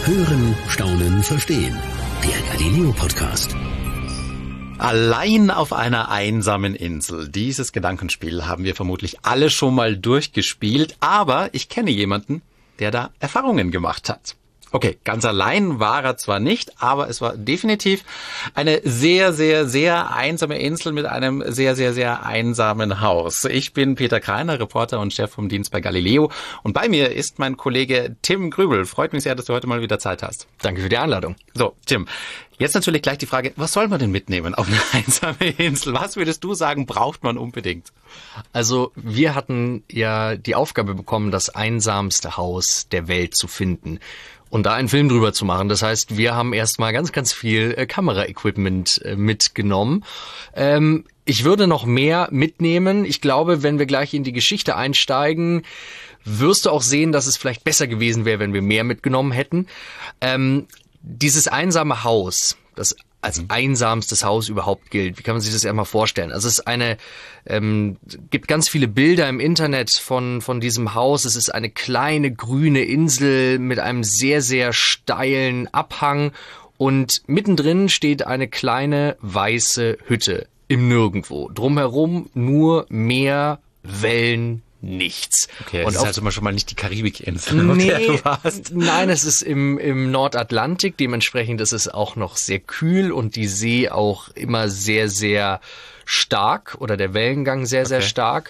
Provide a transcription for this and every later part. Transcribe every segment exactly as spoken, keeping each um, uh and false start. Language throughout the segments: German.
Hören, staunen, verstehen. Der Galileo Podcast. Allein auf einer einsamen Insel. Dieses Gedankenspiel haben wir vermutlich alle schon mal durchgespielt, aber ich kenne jemanden, der da Erfahrungen gemacht hat. Okay, ganz allein war er zwar nicht, aber es war definitiv eine sehr, sehr, sehr einsame Insel mit einem sehr, sehr, sehr einsamen Haus. Ich bin Peter Kreiner, Reporter und Chef vom Dienst bei Galileo, und bei mir ist mein Kollege Tim Grübel. Freut mich sehr, dass du heute mal wieder Zeit hast. Danke für die Einladung. So, Tim, jetzt natürlich gleich die Frage, was soll man denn mitnehmen auf eine einsame Insel? Was würdest du sagen, braucht man unbedingt? Also wir hatten ja die Aufgabe bekommen, das einsamste Haus der Welt zu finden und da einen Film drüber zu machen. Das heißt, wir haben erstmal ganz, ganz viel äh, Kameraequipment äh, mitgenommen. Ähm, ich würde noch mehr mitnehmen. Ich glaube, wenn wir gleich in die Geschichte einsteigen, wirst du auch sehen, dass es vielleicht besser gewesen wäre, wenn wir mehr mitgenommen hätten. Ähm, dieses einsame Haus, das als einsamstes Haus überhaupt gilt. Wie kann man sich das erstmal vorstellen? Also es ist eine, ähm, gibt ganz viele Bilder im Internet von von diesem Haus. Es ist eine kleine grüne Insel mit einem sehr, sehr steilen Abhang und mittendrin steht eine kleine weiße Hütte im Nirgendwo. Drumherum nur Meer, Wellen, nichts. Okay, und das ist also schon mal nicht die Karibikinsel, auf nee, der du warst. Nein, es ist im, im Nordatlantik, dementsprechend ist es auch noch sehr kühl und die See auch immer sehr, sehr stark oder der Wellengang sehr, okay. sehr stark.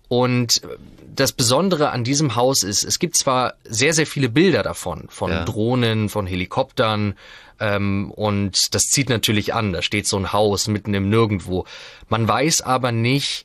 Und das Besondere an diesem Haus ist, es gibt zwar sehr, sehr viele Bilder davon, von ja. Drohnen, von Helikoptern, ähm, und das zieht natürlich an, da steht so ein Haus mitten im Nirgendwo. Man weiß aber nicht,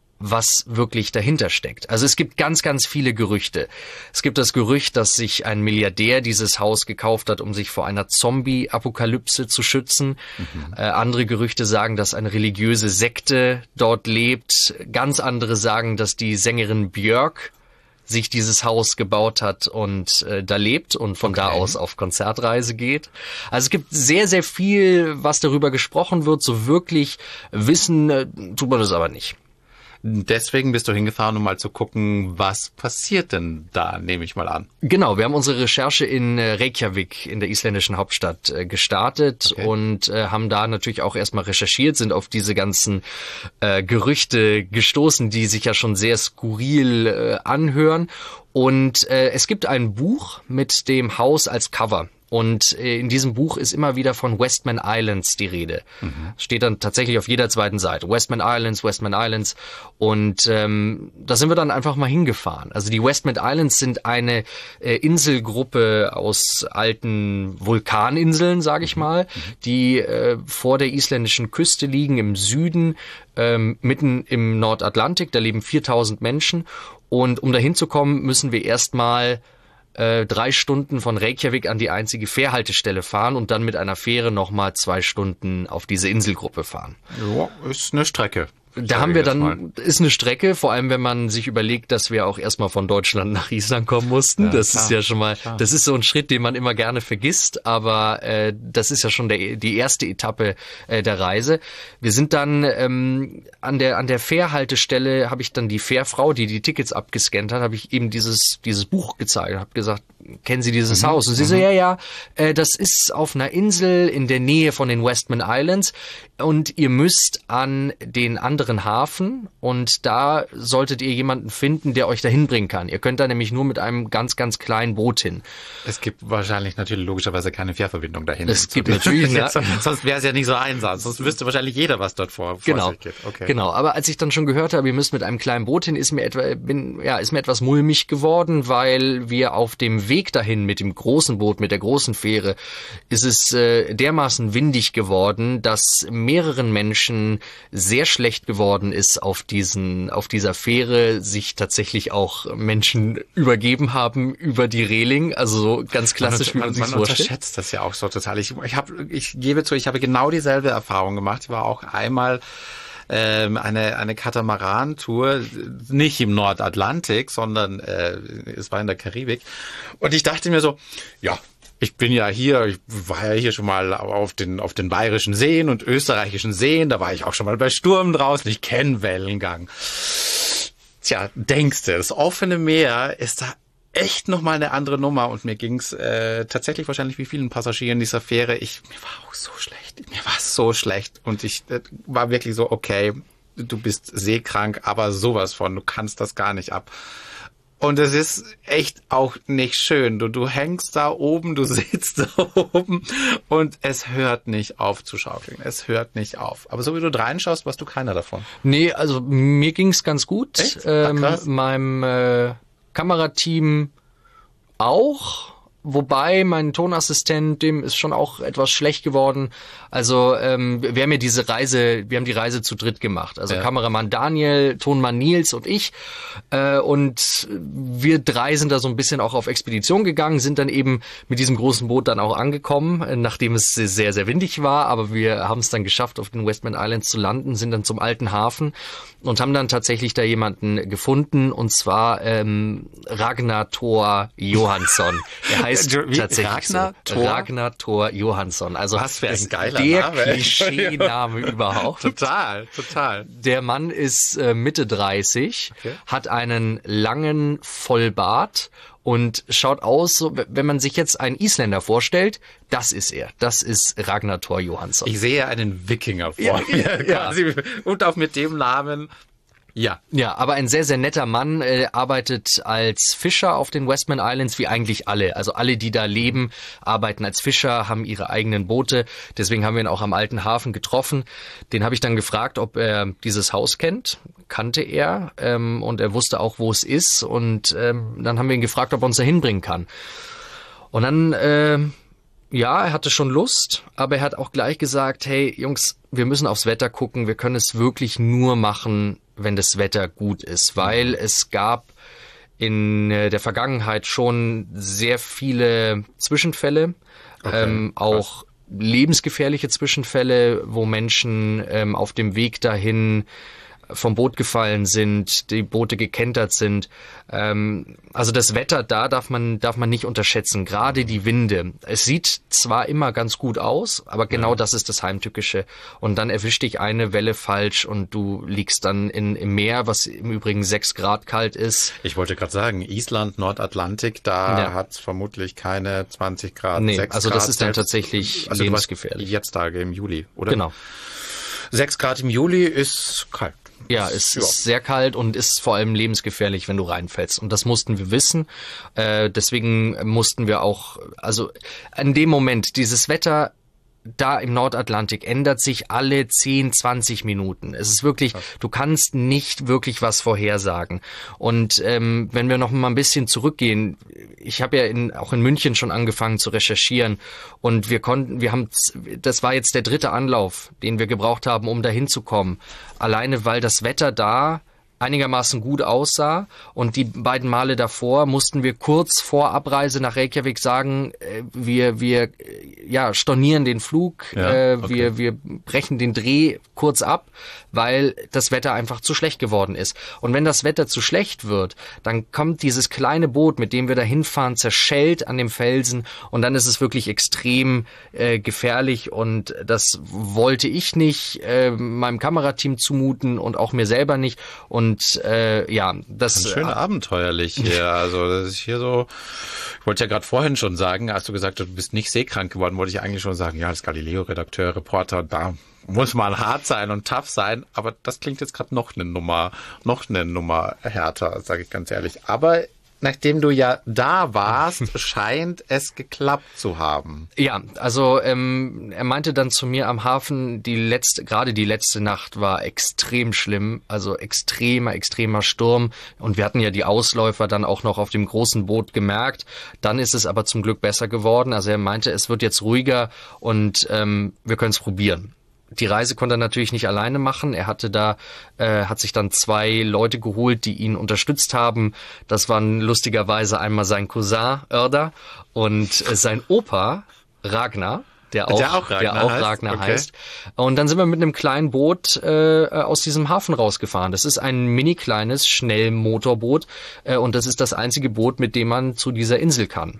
was wirklich dahinter steckt. Also es gibt ganz, ganz viele Gerüchte. Es gibt das Gerücht, dass sich ein Milliardär dieses Haus gekauft hat, um sich vor einer Zombie-Apokalypse zu schützen. Mhm. Äh, andere Gerüchte sagen, dass eine religiöse Sekte dort lebt. Ganz andere sagen, dass die Sängerin Björk sich dieses Haus gebaut hat und äh, da lebt und von okay. da aus auf Konzertreise geht. Also es gibt sehr, sehr viel, was darüber gesprochen wird. So wirklich wissen äh, tut man das aber nicht. Deswegen bist du hingefahren, um mal zu gucken, was passiert denn da, nehme ich mal an. Genau, wir haben unsere Recherche in Reykjavik, in der isländischen Hauptstadt, gestartet okay. und äh, haben da natürlich auch erstmal recherchiert, sind auf diese ganzen äh, Gerüchte gestoßen, die sich ja schon sehr skurril äh, anhören. Und äh, es gibt ein Buch mit dem Haus als Cover. Und in diesem Buch ist immer wieder von Westman Islands die Rede. Mhm. Steht dann tatsächlich auf jeder zweiten Seite. Westman Islands, Westman Islands. Und ähm, da sind wir dann einfach mal hingefahren. Also die Westman Islands sind eine äh, Inselgruppe aus alten Vulkaninseln, sage ich mal, mhm. die äh, vor der isländischen Küste liegen, im Süden, ähm, mitten im Nordatlantik. Da leben viertausend Menschen. Und um da hinzukommen, müssen wir erstmal Äh, drei Stunden von Reykjavik an die einzige Fährhaltestelle fahren und dann mit einer Fähre nochmal zwei Stunden auf diese Inselgruppe fahren. Ja, ist eine Strecke. Da haben wir dann, ist eine Strecke, vor allem wenn man sich überlegt, dass wir auch erstmal von Deutschland nach Island kommen mussten. Ja, das klar, ist ja schon mal, klar. Das ist so ein Schritt, den man immer gerne vergisst, aber äh, das ist ja schon der, die erste Etappe äh, der Reise. Wir sind dann ähm, an der an der Fährhaltestelle, habe ich dann die Fährfrau, die die Tickets abgescannt hat, habe ich eben dieses dieses Buch gezeigt, habe gesagt, kennen Sie dieses mhm. Haus? Und sie mhm. so, ja, ja, äh, das ist auf einer Insel in der Nähe von den Westman Islands und ihr müsst an den anderen Hafen und da solltet ihr jemanden finden, der euch dahin bringen kann. Ihr könnt da nämlich nur mit einem ganz, ganz kleinen Boot hin. Es gibt wahrscheinlich natürlich logischerweise keine Fährverbindung dahin. Es gibt natürlich, ja. Sonst wäre es ja nicht so einsam. Sonst wüsste wahrscheinlich jeder, was dort vor, vor genau. sich geht. Okay. Genau. Aber als ich dann schon gehört habe, ihr müsst mit einem kleinen Boot hin, ist mir etwa, bin, ja, ist mir etwas mulmig geworden, weil wir auf dem Weg dahin mit dem großen Boot, mit der großen Fähre, ist es äh, dermaßen windig geworden, dass mehreren Menschen sehr schlecht geworden ist auf diesen, auf dieser Fähre, sich tatsächlich auch Menschen übergeben haben über die Reling, also so ganz klassisch, man, wie man, man, sich man vorstellt. unterschätzt das ja auch so total. Ich, ich, hab, ich gebe zu, ich habe genau dieselbe Erfahrung gemacht. Ich war auch einmal ähm, eine eine Katamaran-Tour, nicht im Nordatlantik, sondern äh, es war in der Karibik. Und ich dachte mir so, ja, ich bin ja hier, ich war ja hier schon mal auf den auf den bayerischen Seen und österreichischen Seen, da war ich auch schon mal bei Sturm draußen, ich kenne Wellengang. Tja, denkst du, das offene Meer ist da echt nochmal eine andere Nummer und mir ging's äh, tatsächlich wahrscheinlich wie vielen Passagieren dieser Fähre. Ich, mir war auch so schlecht. Mir war so schlecht und ich äh, war wirklich so, okay, du bist seekrank, aber sowas von, du kannst das gar nicht ab. Und es ist echt auch nicht schön. Du, du hängst da oben, du sitzt da oben und es hört nicht auf zu schaukeln. Es hört nicht auf. Aber so wie du reinschaust, warst du keiner davon. Nee, also mir ging's ganz gut. Echt? Ähm, Ah, krass. meinem äh, Kamerateam auch. Wobei mein Tonassistent, dem ist schon auch etwas schlecht geworden. Also ähm, wir haben ja diese Reise, wir haben die Reise zu dritt gemacht. Also Ja. Kameramann Daniel, Tonmann Nils und ich. Äh, und wir drei sind da so ein bisschen auch auf Expedition gegangen, sind dann eben mit diesem großen Boot dann auch angekommen, äh, nachdem es sehr, sehr windig war. Aber wir haben es dann geschafft, auf den Westman Islands zu landen, sind dann zum alten Hafen und haben dann tatsächlich da jemanden gefunden, und zwar ähm, Ragnar Thor Johansson. Der heißt Wie? tatsächlich Ragnar so. Thor? Ragnar Thor Johansson. Also Was für ein das- geiler der Name. Klischee-Name überhaupt. Total, total. Der Mann ist äh, Mitte dreißig, Okay. hat einen langen Vollbart und schaut aus, so, wenn man sich jetzt einen Isländer vorstellt, das ist er. Das ist Ragnar Thor Johansson. Ich sehe einen Wikinger vor Ja, mir. ja. Quasi. Und auch mit dem Namen. Ja. Ja, aber ein sehr, sehr netter Mann, äh, arbeitet als Fischer auf den Westman Islands, wie eigentlich alle. Also alle, die da leben, arbeiten als Fischer, haben ihre eigenen Boote. Deswegen haben wir ihn auch am alten Hafen getroffen. Den habe ich dann gefragt, ob er dieses Haus kennt. Kannte er. Ähm, und er wusste auch, wo es ist. Und ähm, dann haben wir ihn gefragt, ob er uns da hinbringen kann. Und dann... Äh, Ja, er hatte schon Lust, aber er hat auch gleich gesagt, hey Jungs, wir müssen aufs Wetter gucken, wir können es wirklich nur machen, wenn das Wetter gut ist, weil es gab in äh, der Vergangenheit schon sehr viele Zwischenfälle, Okay, ähm, auch lebensgefährliche Zwischenfälle, wo Menschen ähm, auf dem Weg dahin vom Boot gefallen sind, die Boote gekentert sind. Ähm, also das Wetter da darf man darf man nicht unterschätzen, gerade die Winde. Es sieht zwar immer ganz gut aus, aber genau ja. das ist das Heimtückische. Und dann erwischt dich eine Welle falsch und du liegst dann in, im Meer, was im Übrigen sechs Grad kalt ist. Ich wollte gerade sagen, Island, Nordatlantik, da Ja. hat es vermutlich keine zwanzig Grad, Nee, sechs also Grad. das ist dann selbst- tatsächlich also du warst lebensgefährlich. Jetzt Tage im Juli, oder? Genau. sechs Grad im Juli ist kalt. Ja, es Ja. ist sehr kalt und ist vor allem lebensgefährlich, wenn du reinfällst. Und das mussten wir wissen. Äh, deswegen mussten wir auch, also in dem Moment, dieses Wetter da im Nordatlantik ändert sich alle zehn, zwanzig Minuten. Es ist wirklich, du kannst nicht wirklich was vorhersagen. Und ähm, wenn wir noch mal ein bisschen zurückgehen, ich habe ja in, auch in München schon angefangen zu recherchieren und wir konnten, wir haben, das war jetzt der dritte Anlauf, den wir gebraucht haben, um dahin zu kommen. Alleine, weil das Wetter da einigermaßen gut aussah und die beiden Male davor mussten wir kurz vor Abreise nach Reykjavik sagen, äh, wir wir äh, ja stornieren den Flug, Ja, äh, okay. wir wir brechen den Dreh kurz ab, weil das Wetter einfach zu schlecht geworden ist. Und wenn das Wetter zu schlecht wird, dann kommt dieses kleine Boot, mit dem wir da hinfahren, zerschellt an dem Felsen und dann ist es wirklich extrem äh, gefährlich und das wollte ich nicht äh, meinem Kamerateam zumuten und auch mir selber nicht. Und äh, ja, das Schön abenteuerlich hier. Also das ist hier so, ich wollte ja gerade vorhin schon sagen, als du gesagt hast, du bist nicht seekrank geworden, wollte ich eigentlich schon sagen, ja, als Galileo-Redakteur, Reporter, da muss man hart sein und tough sein, aber das klingt jetzt gerade noch eine Nummer, noch eine Nummer härter, sage ich ganz ehrlich. Aber nachdem du ja da warst, scheint es geklappt zu haben. Ja, also ähm, er meinte dann zu mir am Hafen, die letzte, gerade die letzte Nacht war extrem schlimm, also extremer, extremer Sturm und wir hatten ja die Ausläufer dann auch noch auf dem großen Boot gemerkt. Dann ist es aber zum Glück besser geworden. Also er meinte, es wird jetzt ruhiger und ähm, wir können es probieren. Die Reise konnte er natürlich nicht alleine machen. Er hatte da, äh, hat sich dann zwei Leute geholt, die ihn unterstützt haben. Das waren lustigerweise einmal sein Cousin Örder und äh, sein Opa Ragnar, der auch, Der auch Ragnar der auch heißt? Ragnar Okay. heißt. Und dann sind wir mit einem kleinen Boot äh, aus diesem Hafen rausgefahren. Das ist ein mini kleines Schnellmotorboot äh, und das ist das einzige Boot, mit dem man zu dieser Insel kann.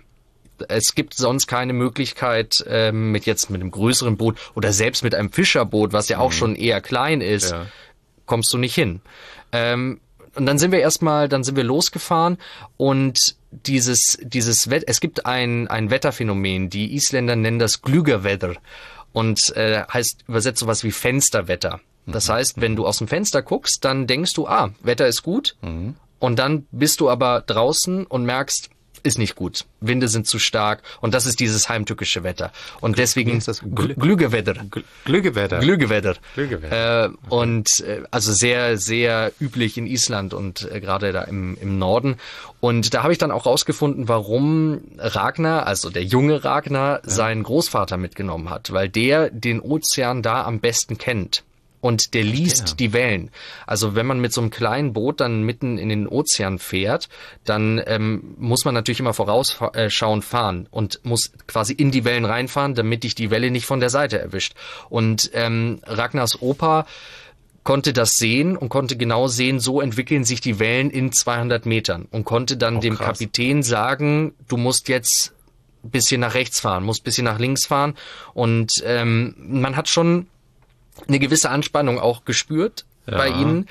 Es gibt sonst keine Möglichkeit, ähm, mit jetzt mit einem größeren Boot oder selbst mit einem Fischerboot, was ja auch schon eher klein ist, Ja. kommst du nicht hin. Ähm, und dann sind wir erstmal, dann sind wir losgefahren und dieses, dieses Wetter, es gibt ein, ein Wetterphänomen, die Isländer nennen das Glüggerwetter und äh, heißt übersetzt sowas wie Fensterwetter. Das heißt, wenn du aus dem Fenster guckst, dann denkst du, ah, Wetter ist gut mhm. und dann bist du aber draußen und merkst, ist nicht gut. Winde sind zu stark und das ist dieses heimtückische Wetter. Und deswegen ist das Gl- Glüggewetter. Glüggewetter. Glüggewetter. Glüggewetter. Äh, okay. Und äh, also sehr, sehr üblich in Island und äh, gerade da im, im Norden. Und da habe ich dann auch rausgefunden, warum Ragnar, also der junge Ragnar, ja. seinen Großvater mitgenommen hat, weil der den Ozean da am besten kennt. Und der liest ja. die Wellen. Also wenn man mit so einem kleinen Boot dann mitten in den Ozean fährt, dann ähm, muss man natürlich immer vorausschauend fahren und muss quasi in die Wellen reinfahren, damit dich die Welle nicht von der Seite erwischt. Und ähm, Ragnars Opa konnte das sehen und konnte genau sehen, so entwickeln sich die Wellen in zweihundert Metern und konnte dann oh, dem krass. Kapitän sagen, du musst jetzt ein bisschen nach rechts fahren, musst ein bisschen nach links fahren. Und ähm, man hat schon eine gewisse Anspannung auch gespürt ja, bei ihnen.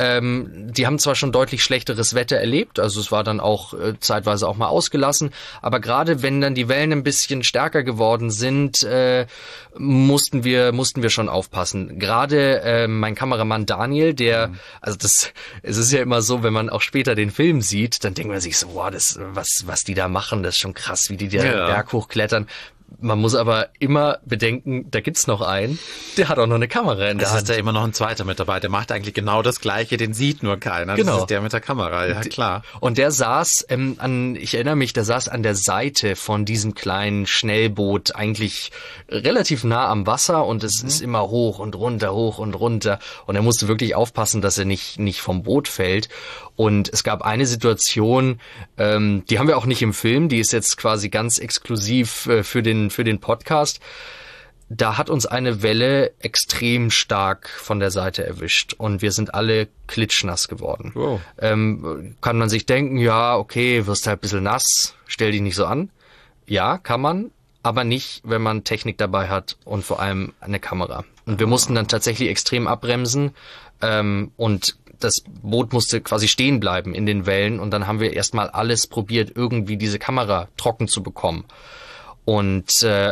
Ähm, die haben zwar schon deutlich schlechteres Wetter erlebt, also es war dann auch äh, zeitweise auch mal ausgelassen, aber gerade wenn dann die Wellen ein bisschen stärker geworden sind, äh, mussten wir mussten wir schon aufpassen. Gerade äh, mein Kameramann Daniel, der, mhm. also das, es ist ja immer so, wenn man auch später den Film sieht, dann denkt man sich so, wow, das, was was die da machen, das ist schon krass, wie die den ja. Berg hochklettern. Man muss aber immer bedenken, da gibt's noch einen, der hat auch noch eine Kamera in der Hand. Es ist ja immer noch ein zweiter mit dabei, der macht eigentlich genau das Gleiche, den sieht nur keiner. Genau. Das ist der mit der Kamera, ja klar. Und der saß ähm, an, ich erinnere mich, der saß an der Seite von diesem kleinen Schnellboot, eigentlich relativ nah am Wasser und es mhm. ist immer hoch und runter, hoch und runter. Und er musste wirklich aufpassen, dass er nicht, nicht vom Boot fällt. Und es gab eine Situation, ähm, die haben wir auch nicht im Film, die ist jetzt quasi ganz exklusiv äh, für den für den Podcast. Da hat uns eine Welle extrem stark von der Seite erwischt und wir sind alle klitschnass geworden. Wow. Ähm, kann man sich denken, ja, okay, wirst halt ein bisschen nass, stell dich nicht so an. Ja, kann man, aber nicht, wenn man Technik dabei hat und vor allem eine Kamera. Und wir mussten dann tatsächlich extrem abbremsen ähm, und das Boot musste quasi stehen bleiben in den Wellen und dann haben wir erstmal alles probiert, irgendwie diese Kamera trocken zu bekommen. Und äh,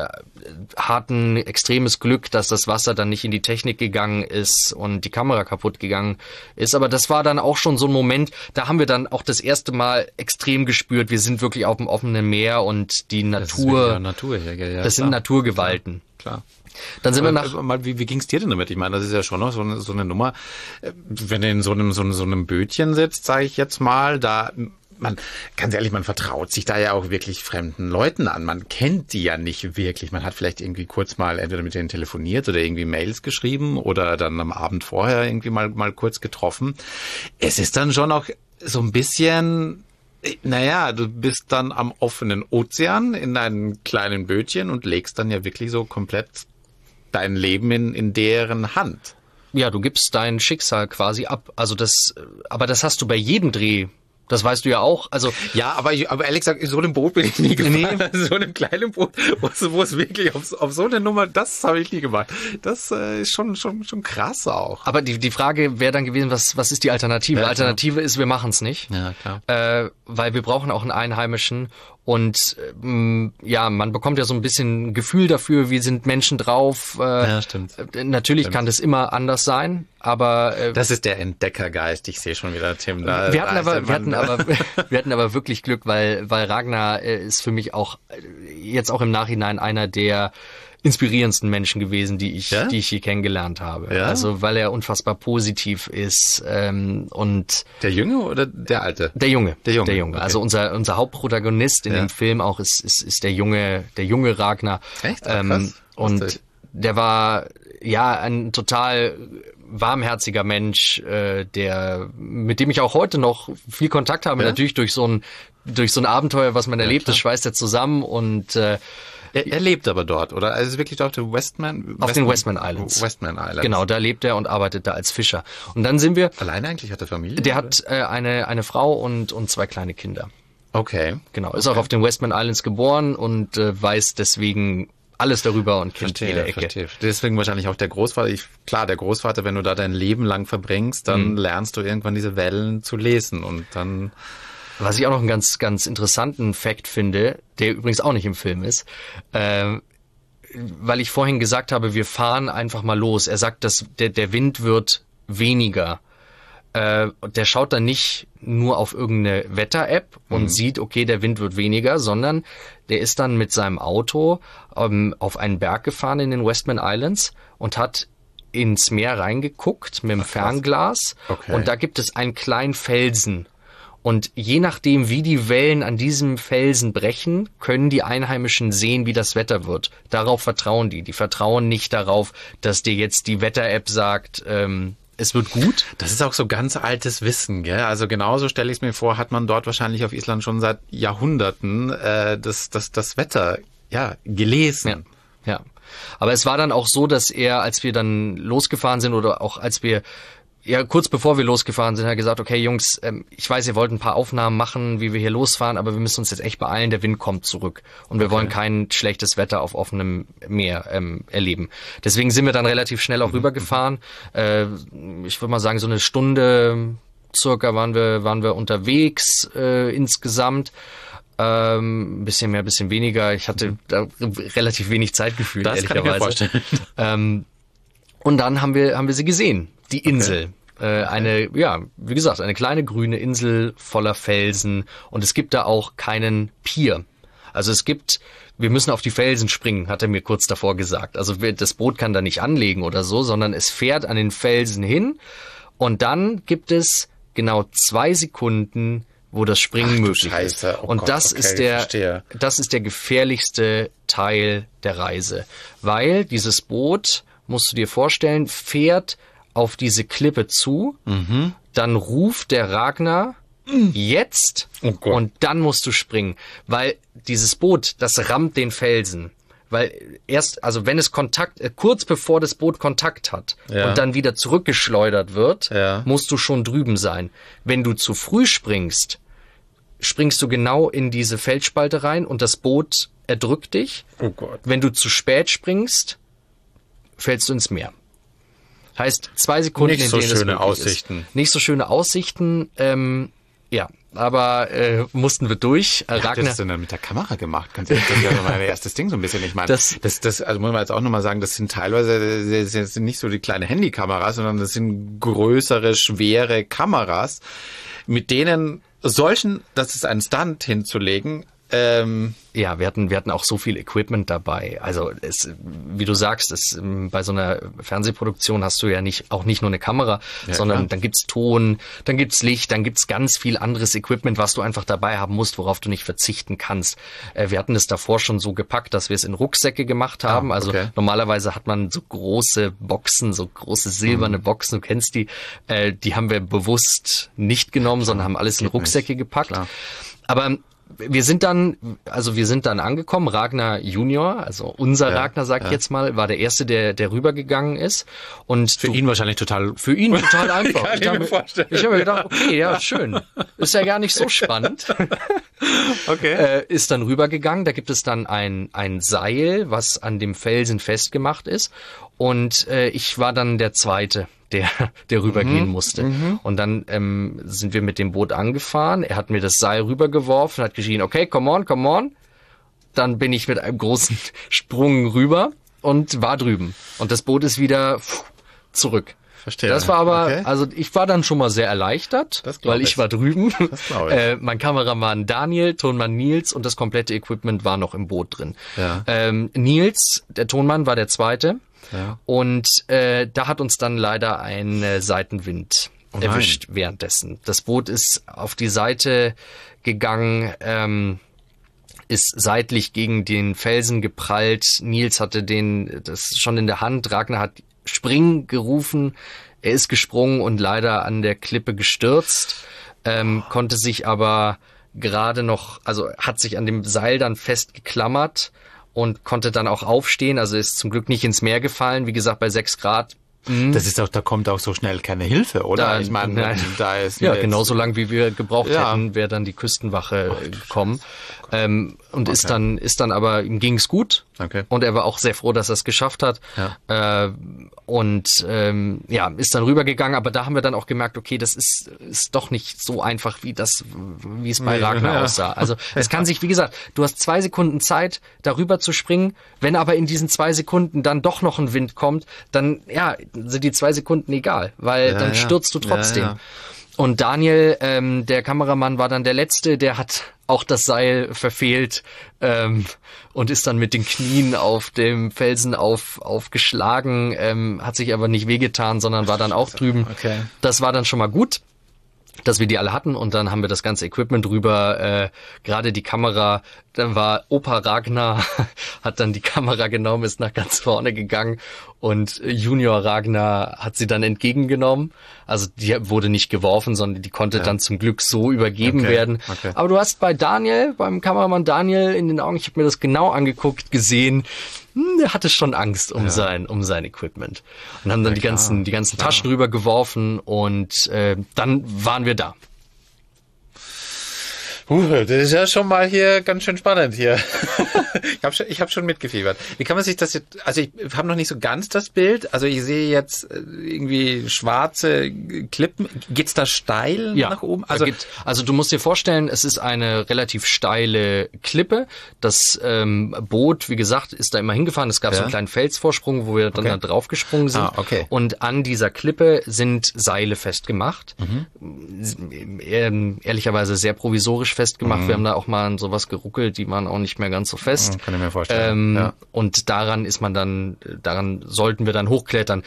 hatten extremes Glück, dass das Wasser dann nicht in die Technik gegangen ist und die Kamera kaputt gegangen ist. Aber das war dann auch schon so ein Moment, da haben wir dann auch das erste Mal extrem gespürt, wir sind wirklich auf dem offenen Meer und die Natur, das, Natur hier, ja, das sind Naturgewalten. Klar. Dann sind Aber, wir nach. Mal, wie, wie ging's dir denn damit? Ich meine, das ist ja schon noch so eine, so eine Nummer. Wenn du in so einem, so einem, so einem Bötchen sitzt, sage ich jetzt mal, da, man, ganz ehrlich, man vertraut sich da ja auch wirklich fremden Leuten an. Man kennt die ja nicht wirklich. Man hat vielleicht irgendwie kurz mal entweder mit denen telefoniert oder irgendwie Mails geschrieben oder dann am Abend vorher irgendwie mal, mal kurz getroffen. Es ist dann schon auch so ein bisschen, naja, du bist dann am offenen Ozean in deinem kleinen Bötchen und legst dann ja wirklich so komplett dein Leben in, in deren Hand. Ja, du gibst dein Schicksal quasi ab. Also das, aber das hast du bei jedem Dreh. Das weißt du ja auch. Also ja, aber, ich, aber ehrlich gesagt, in so einem Boot bin ich nie gefahren. Nee. So einem kleinen Boot, wo es, wo es wirklich auf, auf so eine Nummer, das habe ich nie gemacht. Das äh, ist schon schon schon krass auch. Aber die die Frage wäre dann gewesen, was was ist die Alternative? Ja, Alternative ist, wir machen es nicht. Ja, klar. Äh, weil wir brauchen auch einen Einheimischen. Und ähm, ja, man bekommt ja so ein bisschen ein Gefühl dafür, wie sind Menschen drauf. Äh, ja, stimmt. Äh, natürlich stimmt. kann das immer anders sein, aber äh, das ist der Entdeckergeist. Ich sehe schon wieder Tim da. Wir hatten aber, wir hatten aber, wir hatten aber wirklich Glück, weil weil Ragnar äh, ist für mich auch äh, jetzt auch im Nachhinein einer der inspirierendsten Menschen gewesen, die ich, ja? die ich je kennengelernt habe. Ja? Also weil er unfassbar positiv ist ähm, und der Junge oder der Alte? Der Junge, der Junge. Der Junge. Okay. Also unser unser Hauptprotagonist in ja. dem Film auch ist ist ist der junge der junge Ragnar. Echt? Ähm, und der war ja ein total warmherziger Mensch, äh, der mit dem ich auch heute noch viel Kontakt habe. Ja? Natürlich durch so ein durch so ein Abenteuer, was man erlebt, ja, das schweißt er zusammen und äh, Er, er lebt aber dort, oder? Also ist wirklich dort auf Westman? Auf den Westman Islands. Westman Islands. Genau, da lebt er und arbeitet da als Fischer. Und dann sind wir... Alleine eigentlich? Hat er Familie? Der oder? hat äh, eine eine Frau und und zwei kleine Kinder. Okay. Genau, ist okay. auch auf den Westman Islands geboren und äh, weiß deswegen alles darüber und kennt Verstehe, jede Ecke. Verstehe. Deswegen wahrscheinlich auch der Großvater. Ich, klar, der Großvater, wenn du da dein Leben lang verbringst, dann mhm. lernst du irgendwann diese Wellen zu lesen und dann... Was ich auch noch einen ganz, ganz interessanten Fact finde, der übrigens auch nicht im Film ist, äh, weil ich vorhin gesagt habe, wir fahren einfach mal los. Er sagt, dass der, der Wind wird weniger. Äh, der schaut dann nicht nur auf irgendeine Wetter-App und mhm. sieht, okay, der Wind wird weniger, sondern der ist dann mit seinem Auto ähm, auf einen Berg gefahren in den Westman Islands und hat ins Meer reingeguckt mit dem Ach, Fernglas. Okay. Und da gibt es einen kleinen Felsen. Und je nachdem, wie die Wellen an diesem Felsen brechen, können die Einheimischen sehen, wie das Wetter wird. Darauf vertrauen die. Die vertrauen nicht darauf, dass dir jetzt die Wetter-App sagt, ähm, es wird gut. Das ist auch so ganz altes Wissen, gell? Also genauso stelle ich es mir vor, hat man dort wahrscheinlich auf Island schon seit Jahrhunderten äh, das, das, das Wetter ja gelesen. Ja, ja. Aber es war dann auch so, dass er, als wir dann losgefahren sind oder auch als wir Ja, kurz bevor wir losgefahren sind, hat er gesagt, okay Jungs, ähm, ich weiß, ihr wollt ein paar Aufnahmen machen, wie wir hier losfahren, aber wir müssen uns jetzt echt beeilen, der Wind kommt zurück. Und wir okay. wollen kein schlechtes Wetter auf offenem Meer ähm, erleben. Deswegen sind wir dann relativ schnell auch mhm. rübergefahren. Äh, ich würde mal sagen, so eine Stunde circa waren wir, waren wir unterwegs äh, insgesamt. Ähm, ein bisschen mehr, ein bisschen weniger. Ich hatte da relativ wenig Zeitgefühl, das ehrlicherweise. Kann ich mir vorstellen. Ähm, und dann haben wir, haben wir sie gesehen. Die Insel. Okay. Äh, eine, ja, wie gesagt, eine kleine grüne Insel voller Felsen. Und es gibt da auch keinen Pier. Also es gibt, wir müssen auf die Felsen springen, hat er mir kurz davor gesagt. Also das Boot kann da nicht anlegen oder so, sondern es fährt an den Felsen hin. Und dann gibt es genau zwei Sekunden, wo das Springen Ach, möglich Scheiße. ist. Oh und Gott, das okay, ist der, verstehe. das ist der gefährlichste Teil der Reise. Weil dieses Boot, musst du dir vorstellen, fährt auf diese Klippe zu, mhm. dann ruft der Ragnar jetzt oh Gott. Und dann musst du springen, weil dieses Boot, das rammt den Felsen, weil erst, also wenn es Kontakt, äh, kurz bevor das Boot Kontakt hat ja. und dann wieder zurückgeschleudert wird, ja. musst du schon drüben sein. Wenn du zu früh springst, springst du genau in diese Felsspalte rein und das Boot erdrückt dich. Oh Gott. Wenn du zu spät springst, fällst du ins Meer. Heißt, zwei Sekunden, nicht in so denen es schöne möglich Aussichten. Ist. Nicht so schöne Aussichten, ähm, ja, aber äh, mussten wir durch. Äh, Ragnar, das hast du denn mit der Kamera gemacht? Ganz ehrlich, das ist ja mein erstes Ding so ein bisschen. Ich meine, das, das, das, also muss man jetzt auch nochmal sagen, das sind teilweise, das sind nicht so die kleine Handykameras, sondern das sind größere, schwere Kameras, mit denen solchen, das ist ein Stunt hinzulegen, ähm, ja, wir hatten, wir hatten auch so viel Equipment dabei. Also es, wie du sagst, es, bei so einer Fernsehproduktion hast du ja nicht auch nicht nur eine Kamera, ja, sondern klar. Dann gibt's Ton, dann gibt's Licht, dann gibt's ganz viel anderes Equipment, was du einfach dabei haben musst, worauf du nicht verzichten kannst. Äh, wir hatten es davor schon so gepackt, dass wir es in Rucksäcke gemacht haben. Ah, okay. Also normalerweise hat man so große Boxen, so große silberne mhm. Boxen, du kennst die, äh, die haben wir bewusst nicht genommen, sondern haben alles in Rucksäcke nicht. gepackt. Klar. Aber wir sind dann, also wir sind dann angekommen. Ragnar Junior, also unser ja, Ragnar, sag ich ja. jetzt mal, war der erste, der der rübergegangen ist. Und für du, ihn wahrscheinlich total, für ihn total einfach. Kann ich, ich mir vorstellen. Ich habe mir gedacht, okay, ja, schön, ist ja gar nicht so spannend. Okay. Äh, ist dann rübergegangen. Da gibt es dann ein ein Seil, was an dem Felsen festgemacht ist. Und äh, ich war dann der Zweite, der der rübergehen mhm, musste. Mhm. Und dann ähm, sind wir mit dem Boot angefahren. Er hat mir das Seil rübergeworfen, hat geschrien, okay, come on, come on. Dann bin ich mit einem großen Sprung rüber und war drüben. Und das Boot ist wieder pff, zurück. Verstehe. Das war aber, okay. also ich war dann schon mal sehr erleichtert, weil ich, ich war drüben. Das glaube ich. Äh, mein Kameramann Daniel, Tonmann Nils und das komplette Equipment war noch im Boot drin. Ja. Ähm, Nils, der Tonmann, war der Zweite. Ja. Und äh, da hat uns dann leider ein äh, Seitenwind oh erwischt währenddessen. Das Boot ist auf die Seite gegangen, ähm, ist seitlich gegen den Felsen geprallt. Nils hatte den das schon in der Hand. Ragnar hat Spring gerufen. Er ist gesprungen und leider an der Klippe gestürzt, ähm, oh. konnte sich aber gerade noch, also hat sich an dem Seil dann festgeklammert und konnte dann auch aufstehen, also ist zum Glück nicht ins Meer gefallen, wie gesagt, bei sechs Grad. Mhm. Das ist auch, da kommt auch so schnell keine Hilfe, oder? Da, ich meine, nein. da ist ja genauso lang wie wir gebraucht ja. hätten, wäre dann die Küstenwache Ach, gekommen. Ähm, und okay. ist dann, ist dann aber, ihm ging's gut. Okay. Und er war auch sehr froh, dass er es geschafft hat. Ja. Äh, und ähm, ja, ist dann rübergegangen, aber da haben wir dann auch gemerkt, okay, das ist, ist doch nicht so einfach, wie das, wie es bei Ragnar ja. aussah. Also es kann sich, wie gesagt, du hast zwei Sekunden Zeit, darüber zu springen. Wenn aber in diesen zwei Sekunden dann doch noch ein Wind kommt, dann ja, sind die zwei Sekunden egal, weil Ja, dann ja. stürzt du trotzdem. Ja, ja. Und Daniel, ähm, der Kameramann, war dann der Letzte, der hat auch das Seil verfehlt ähm, und ist dann mit den Knien auf dem Felsen auf, aufgeschlagen, ähm, hat sich aber nicht wehgetan, sondern war dann auch drüben. Okay. Das war dann schon mal gut, dass wir die alle hatten, und dann haben wir das ganze Equipment rüber, äh, gerade die Kamera, dann war Opa Ragnar, hat dann die Kamera genommen, ist nach ganz vorne gegangen, und Junior Ragnar hat sie dann entgegengenommen. Also die wurde nicht geworfen, sondern die konnte Ja. dann zum Glück so übergeben Okay, werden. okay. Aber du hast bei Daniel, beim Kameramann Daniel in den Augen, ich habe mir das genau angeguckt, gesehen, hm, der hatte schon Angst um Ja. sein um sein Equipment. Und haben dann Ja, die klar, ganzen die ganzen klar. Taschen rüber geworfen, und äh, dann waren wir da. Uh, das ist ja schon mal hier ganz schön spannend hier. ich habe schon, ich hab schon mitgefiebert. Wie kann man sich das jetzt, also ich habe noch nicht so ganz das Bild, also ich sehe jetzt äh, irgendwie schwarze Klippen. Geht's da steil nach oben? Also, Also, geht, also du musst dir vorstellen, es ist eine relativ steile Klippe. Das ähm, Boot, wie gesagt, ist da immer hingefahren. Es gab Ja. so einen kleinen Felsvorsprung, wo wir dann Okay. da drauf gesprungen sind. Ah, okay. Und an dieser Klippe sind Seile festgemacht. Mhm. Ähm, ehrlicherweise sehr provisorisch festgemacht. Mhm. Wir haben da auch mal an sowas geruckelt, die waren auch nicht mehr ganz so fest. kann ich mir vorstellen. Ähm, ja. Und daran ist man dann, daran sollten wir dann hochklettern.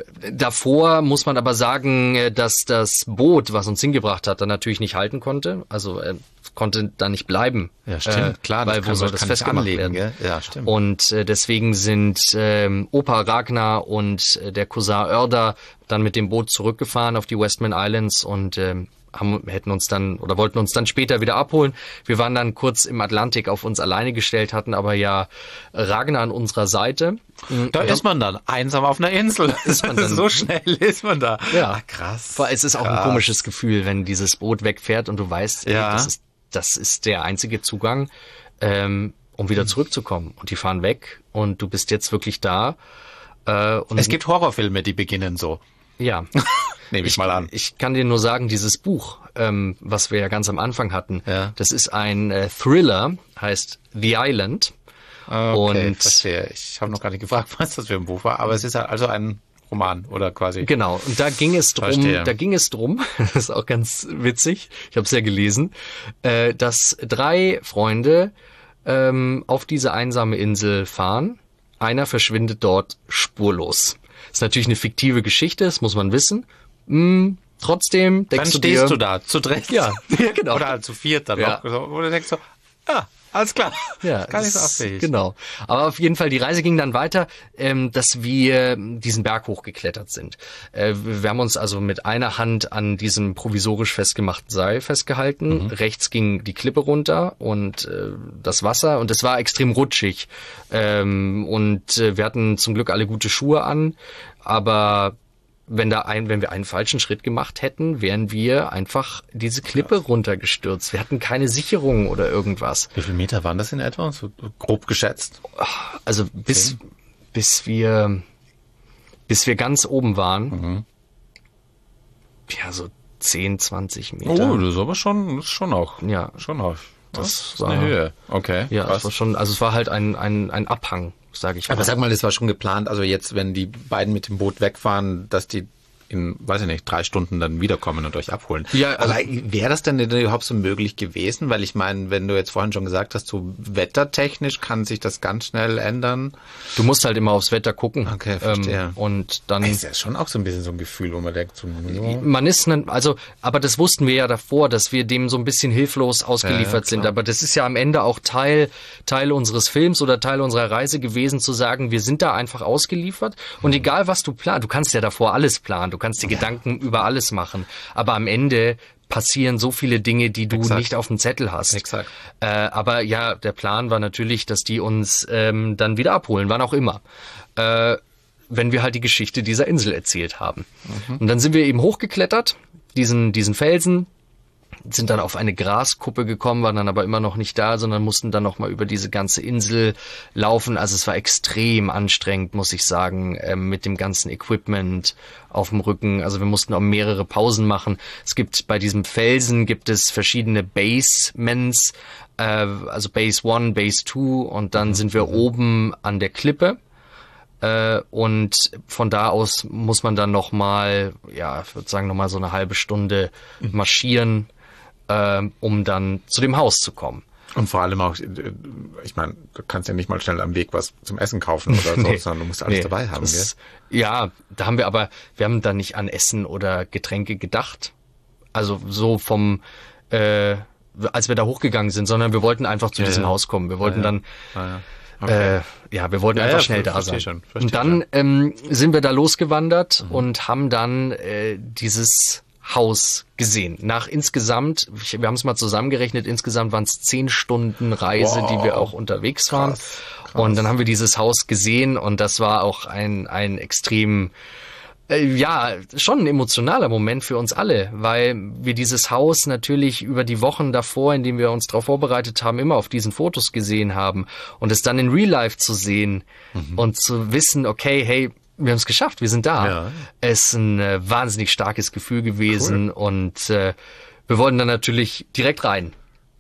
Davor muss man aber sagen, dass das Boot, was uns hingebracht hat, dann natürlich nicht halten konnte. Also äh, konnte da nicht bleiben. Ja, stimmt, Äh, klar. Das weil kann, wo soll das das kann nicht festgemacht anlegen, werden? gell? Ja, stimmt. Und äh, deswegen sind ähm, Opa Ragnar und äh, der Cousin Oerda dann mit dem Boot zurückgefahren auf die Westman Islands und ähm, haben, hätten uns dann oder wollten uns dann später wieder abholen. Wir waren dann kurz im Atlantik auf uns alleine gestellt, hatten aber ja Ragnar an unserer Seite. Da ist man dann einsam auf einer Insel. Ist man dann- so schnell ist man da. Ja. Ach, krass. Aber es ist auch ein Krass. komisches Gefühl, wenn dieses Boot wegfährt und du weißt, ey, Ja. das ist, das ist der einzige Zugang, ähm, um wieder zurückzukommen. Und die fahren weg und du bist jetzt wirklich da. Äh, und Es gibt Horrorfilme, die beginnen so. ja. Nehme ich, mal an. Ich kann dir nur sagen, dieses Buch, ähm, was wir ja ganz am Anfang hatten, Ja. das ist ein äh, Thriller, heißt The Island. Okay, Und- verstehe. Ich habe noch gar nicht gefragt, was das für ein Buch war, aber es ist halt also ein Roman oder quasi. Genau, und da ging es drum, Verstehe. da ging es drum, das ist auch ganz witzig, ich habe es ja gelesen, äh, dass drei Freunde ähm, auf diese einsame Insel fahren. Einer verschwindet dort spurlos. Ist natürlich eine fiktive Geschichte, das muss man wissen. Hm, trotzdem Dann denkst du stehst dir, du da, zu dritt. Ja, ja, genau. Oder halt zu viert dann Ja. noch. So, wo du denkst so, ja, alles klar. Ja, Gar nicht so das- abwegig. Genau. Aber auf jeden Fall, die Reise ging dann weiter, ähm, dass wir diesen Berg hochgeklettert sind. Äh, wir haben uns also mit einer Hand an diesem provisorisch festgemachten Seil festgehalten. Mhm. Rechts ging die Klippe runter und äh, das Wasser, und es war extrem rutschig. Ähm, und äh, wir hatten zum Glück alle gute Schuhe an, aber wenn da ein, wenn wir einen falschen Schritt gemacht hätten, wären wir einfach diese Klippe runtergestürzt. Wir hatten keine Sicherung oder irgendwas. Wie viele Meter waren das in etwa? So grob geschätzt. Also bis, bis wir, bis wir ganz oben waren, ja, so zehn, zwanzig Meter. Oh, das ist aber schon, das ist schon auch. Ja. Schon auch. Das ist war- eine Höhe. Okay. Ja, krass. es war schon, also es war halt ein, ein, ein Abhang, sage ich mal. Aber sag mal, das war schon geplant, also jetzt, wenn die beiden mit dem Boot wegfahren, dass die in, weiß ich nicht, drei Stunden dann wiederkommen und euch abholen. Ja, also- aber wäre das denn überhaupt so möglich gewesen? Weil ich meine, wenn du jetzt vorhin schon gesagt hast, so wettertechnisch kann sich das ganz schnell ändern. Du musst halt immer aufs Wetter gucken. Okay, verstehe. Ähm, und dann... Das ist ja schon auch so ein bisschen so ein Gefühl, wo man denkt, so, ja. Man ist, ne, also, aber das wussten wir ja davor, dass wir dem so ein bisschen hilflos ausgeliefert Ja, ja, sind. klar. Aber das ist ja am Ende auch Teil, Teil unseres Films oder Teil unserer Reise gewesen, zu sagen, wir sind da einfach ausgeliefert. Und egal was du planst, du kannst ja davor alles planen, du kannst dir Gedanken über alles machen. Aber am Ende passieren so viele Dinge, die du Exakt. nicht auf dem Zettel hast. Exakt. Äh, aber ja, der Plan war natürlich, dass die uns ähm, dann wieder abholen, wann auch immer. Äh, wenn wir halt die Geschichte dieser Insel erzählt haben. Und dann sind wir eben hochgeklettert, diesen, diesen Felsen, sind dann auf eine Graskuppe gekommen, waren dann aber immer noch nicht da, sondern mussten dann nochmal über diese ganze Insel laufen. Also es war extrem anstrengend, muss ich sagen, äh, mit dem ganzen Equipment auf dem Rücken. Also wir mussten auch mehrere Pausen machen. Es gibt bei diesem Felsen gibt es verschiedene Basements, äh, also Base One, Base Two und dann sind wir oben an der Klippe. Äh, und von da aus muss man dann nochmal, ja, ich würde sagen, nochmal so eine halbe Stunde marschieren, äh, um dann zu dem Haus zu kommen. Und vor allem auch, ich meine, du kannst ja nicht mal schnell am Weg was zum Essen kaufen oder so, nee, sondern du musst alles nee, dabei haben. Das, ja, da haben wir aber, wir haben da nicht an Essen oder Getränke gedacht. Also so vom, äh, als wir da hochgegangen sind, sondern wir wollten einfach zu ja, diesem ja. Haus kommen. Wir wollten ja, ja. dann... Ah, ja. Okay. Äh, ja, wir wollten ja, einfach ja, schnell da sein. Schon, und dann ähm, sind wir da losgewandert mhm. und haben dann äh, dieses Haus gesehen. Nach insgesamt, wir haben es mal zusammengerechnet, insgesamt waren es zehn Stunden Reise, wow. die wir auch unterwegs waren. Krass, krass. Und dann haben wir dieses Haus gesehen und das war auch ein, ein extrem... Ja, schon ein emotionaler Moment für uns alle, weil wir dieses Haus natürlich über die Wochen davor, in denen wir uns darauf vorbereitet haben, immer auf diesen Fotos gesehen haben und es dann in Real Life zu sehen mhm. und zu wissen, okay, hey, wir haben es geschafft, wir sind da. Ja. Es ist ein äh, wahnsinnig starkes Gefühl gewesen cool. und äh, wir wollten dann natürlich direkt rein.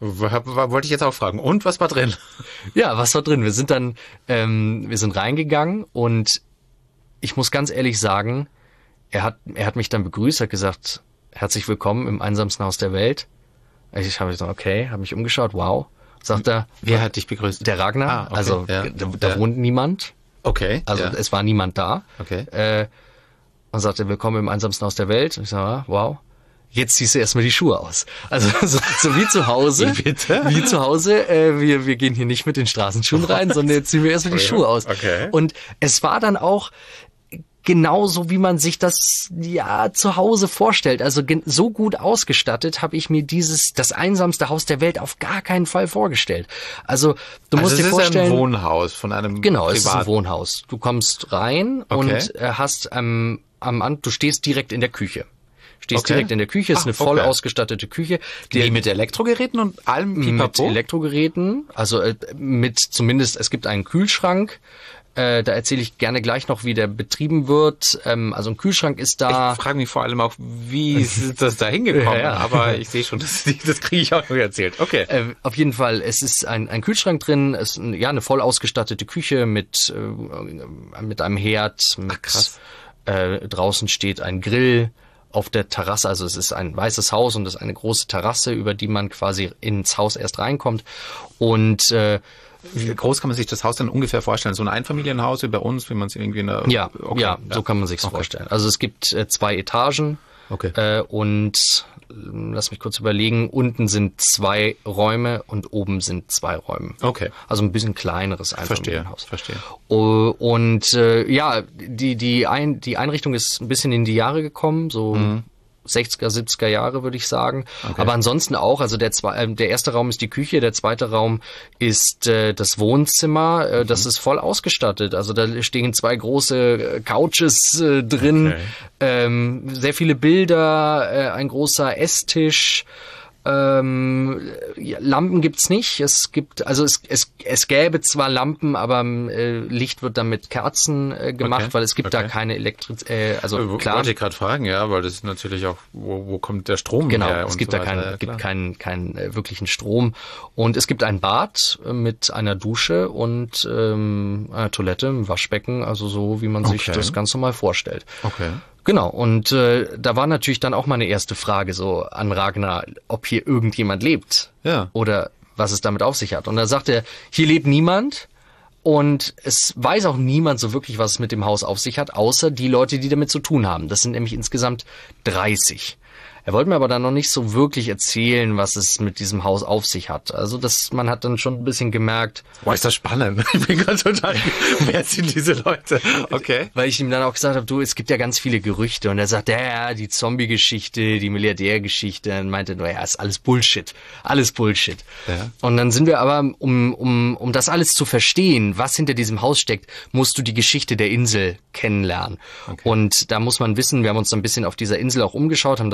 Wollte ich jetzt auch fragen. Und was war drin? Ja, was war drin? Wir sind dann, ähm, wir sind reingegangen und ich muss ganz ehrlich sagen, Er hat, er hat mich dann begrüßt, hat gesagt, herzlich willkommen im einsamsten Haus der Welt. Ich habe gesagt, okay, habe mich umgeschaut, wow. Sagt er. Wer hat dich begrüßt? Der Ragnar, ah, okay, also ja. da, da ja. wohnt niemand. Okay. Also ja. es war niemand da. Okay. Äh, und sagte, willkommen im einsamsten Haus der Welt. Und ich sage, wow. Jetzt ziehst du erstmal die Schuhe aus. Also so, so wie zu Hause. Wie bitte? Wie zu Hause. Äh, wir, wir gehen hier nicht mit den Straßenschuhen rein, sondern jetzt ziehen wir erstmal die Schuhe aus. Okay. Und es war dann auch genauso, wie man sich das ja zu Hause vorstellt. Also so gut ausgestattet habe ich mir dieses das einsamste Haus der Welt auf gar keinen Fall vorgestellt. Also du also musst dir es vorstellen, ist ein Wohnhaus von einem genau, Privat- es ist ein Wohnhaus. Du kommst rein okay. und äh, hast am am An, du stehst direkt in der Küche. Stehst okay. direkt in der Küche, ist Ach, eine voll okay. ausgestattete Küche. Die, die mit Elektrogeräten und allem Pipapo? Mit Elektrogeräten, also äh, mit zumindest, es gibt einen Kühlschrank. Äh, da erzähle ich gerne gleich noch, wie der betrieben wird. Ähm, also ein Kühlschrank ist da. Ich frage mich vor allem auch, wie ist das da hingekommen? ja, ja. Aber ich sehe schon, das, das kriege ich auch noch erzählt. Okay. Äh, auf jeden Fall, es ist ein, ein Kühlschrank drin, es ist ein, ja eine voll ausgestattete Küche mit äh, mit einem Herd. Mit, Ach, krass. Äh, draußen steht ein Grill auf der Terrasse. Also es ist ein weißes Haus und es ist eine große Terrasse, über die man quasi ins Haus erst reinkommt. Und äh, wie groß kann man sich das Haus dann ungefähr vorstellen? So ein Einfamilienhaus wie bei uns, wie man es irgendwie in der... Ja, okay. ja, so kann man sich's okay. vorstellen. Also es gibt äh, zwei Etagen okay. äh, und äh, lass mich kurz überlegen, unten sind zwei Räume und oben sind zwei Räume. Okay. Also ein bisschen kleineres Einfamilienhaus. Verstehe, verstehe. Uh, und äh, ja, die die ein die Einrichtung ist ein bisschen in die Jahre gekommen, so mhm. sechziger, siebziger Jahre, würde ich sagen. Okay. Aber ansonsten auch, also der zwei, äh, der erste Raum ist die Küche, der zweite Raum ist äh, das Wohnzimmer. Äh, mhm. Das ist voll ausgestattet. Also da stehen zwei große äh, Couches äh, drin, okay. ähm, sehr viele Bilder, äh, ein großer Esstisch. Ähm, ja, Lampen gibt's nicht. Es gibt, also es, es, es gäbe zwar Lampen, aber äh, Licht wird dann mit Kerzen äh, gemacht, okay. weil es gibt okay. da keine Elektrizität. Äh, also wo, klar. Wollte ich gerade fragen, ja, weil das ist natürlich auch, wo, wo kommt der Strom genau, her? es gibt so da keinen, ja, gibt keinen, keinen äh, wirklichen Strom. Und es gibt ein Bad äh, mit einer Dusche und ähm, einer Toilette, einem Waschbecken, also so, wie man okay. sich das ganz normal vorstellt. Okay. Genau, und äh, da war natürlich dann auch meine erste Frage so an Ragnar, ob hier irgendjemand lebt ja. oder was es damit auf sich hat. Und da sagt er, hier lebt niemand und es weiß auch niemand so wirklich, was es mit dem Haus auf sich hat, außer die Leute, die damit zu tun haben. Das sind nämlich insgesamt dreißig. Er wollte mir aber dann noch nicht so wirklich erzählen, was es mit diesem Haus auf sich hat. Also das, man hat dann schon ein bisschen gemerkt. Boah, ist das spannend. Ich bin ganz total, wer sind diese Leute? Okay. Weil ich ihm dann auch gesagt habe, du, es gibt ja ganz viele Gerüchte. Und er sagt, ja, die Zombie-Geschichte, die Milliardär-Geschichte. Und meinte, naja, ist alles Bullshit. Alles Bullshit. Ja. Und dann sind wir aber, um, um, um das alles zu verstehen, was hinter diesem Haus steckt, musst du die Geschichte der Insel kennenlernen. Okay. Und da muss man wissen, wir haben uns ein bisschen auf dieser Insel auch umgeschaut, haben das Haus verlassen.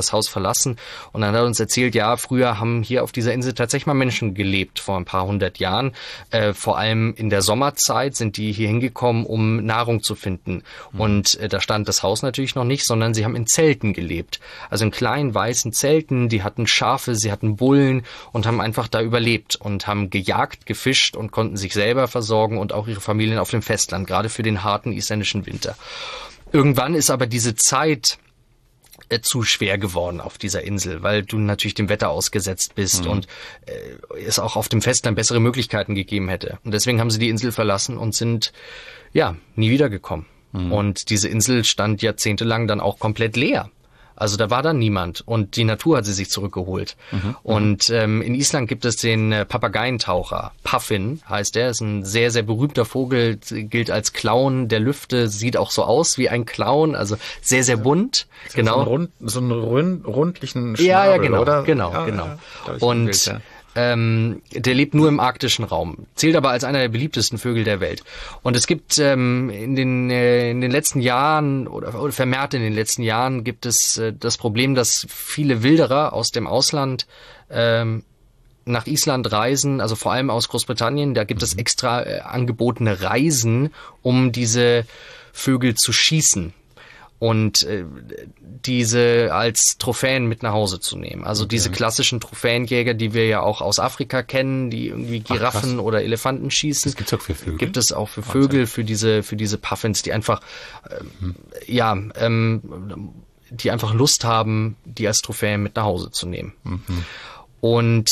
verlassen. Und dann hat er uns erzählt, ja, früher haben hier auf dieser Insel tatsächlich mal Menschen gelebt, vor ein paar hundert Jahren. Äh, vor allem in der Sommerzeit sind die hier hingekommen, um Nahrung zu finden. Mhm. Und äh, da stand das Haus natürlich noch nicht, sondern sie haben in Zelten gelebt. Also in kleinen weißen Zelten, die hatten Schafe, sie hatten Bullen und haben einfach da überlebt und haben gejagt, gefischt und konnten sich selber versorgen und auch ihre Familien auf dem Festland, gerade für den harten isländischen Winter. Irgendwann ist aber diese Zeit äh, zu schwer geworden auf dieser Insel, weil du natürlich dem Wetter ausgesetzt bist mhm. und äh, es auch auf dem Festland bessere Möglichkeiten gegeben hätte. Und deswegen haben sie die Insel verlassen und sind ja nie wiedergekommen. Mhm. Und diese Insel stand jahrzehntelang dann auch komplett leer. Also da war dann niemand und die Natur hat sie sich zurückgeholt. Mhm. Und ähm, in Island gibt es den äh, Papageientaucher. Puffin heißt er, ist ein sehr, sehr berühmter Vogel, gilt als Clown der Lüfte, sieht auch so aus wie ein Clown, also sehr, sehr bunt. Ja, genau. So einen, rund, so einen rund, rundlichen Schnabel, ja, ja, genau, oder? genau, ja, genau. Ja, und Bild, ja. Ähm, der lebt nur im arktischen Raum, zählt aber als einer der beliebtesten Vögel der Welt. Und es gibt ähm, in den äh, in den letzten Jahren oder, oder vermehrt in den letzten Jahren gibt es äh, das Problem, dass viele Wilderer aus dem Ausland ähm, nach Island reisen, also vor allem aus Großbritannien. Da gibt es extra äh, angebotene Reisen, um diese Vögel zu schießen und äh, diese als Trophäen mit nach Hause zu nehmen. Also okay. diese klassischen Trophäenjäger, die wir ja auch aus Afrika kennen, die irgendwie Giraffen Ach, oder Elefanten schießen. Das gibt's auch für Vögel? Gibt es auch für Vögel, Wahnsinn. für diese für diese Puffins, die einfach ähm, hm. ja ähm, die einfach Lust haben, die als Trophäen mit nach Hause zu nehmen. Mhm. Und